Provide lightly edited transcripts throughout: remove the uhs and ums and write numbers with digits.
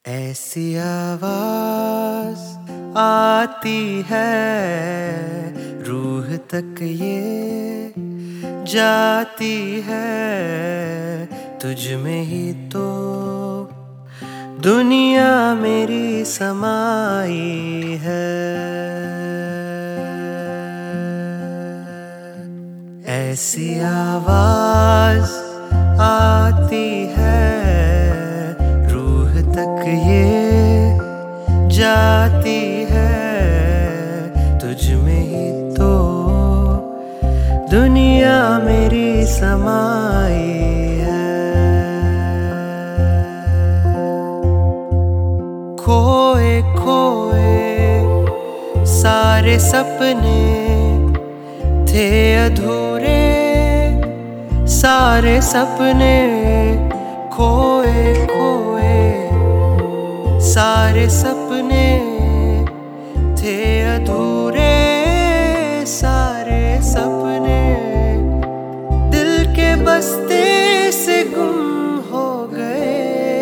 ऐसी आवाज आती है, रूह तक ये जाती है। तुझ में ही तो दुनिया मेरी समाई है। ऐसी आवाज आती है, रूह तक ये जाती है। तुझ में ही तो दुनिया मेरी समाई है। खोए खोए सारे सपने थे अधूरे, सारे सपने खोए खोए, सारे सपने थे अधूरे, सारे सपने दिल के बस्ते से गुम हो गए।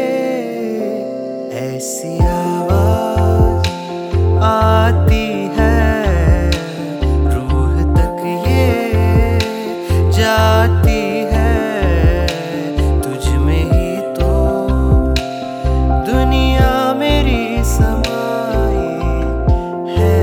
ऐसी आवाज आती है, रूह तक ये जाती है। तुझ में ही तो दुनिया मेरी समाई है।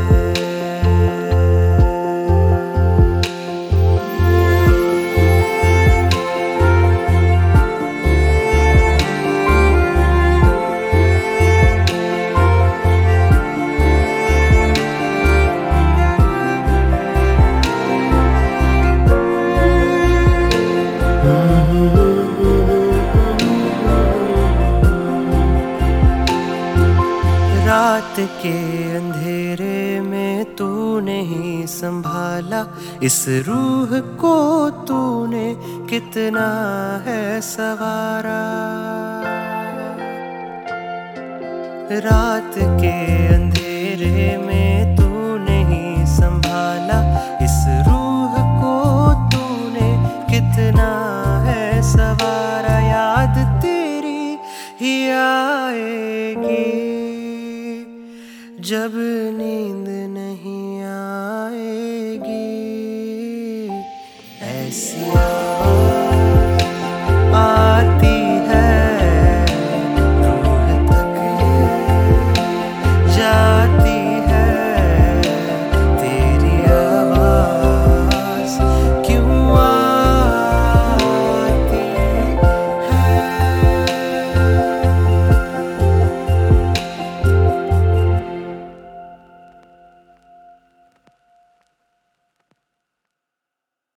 रात के अंधेरे में तूने ही संभाला इस रूह को, तूने कितना है सवारा। रात के अंधेरे में तूने ही संभाला इस रूह को, तूने कितना है सवारा। याद तेरी ही आएगी जब नींद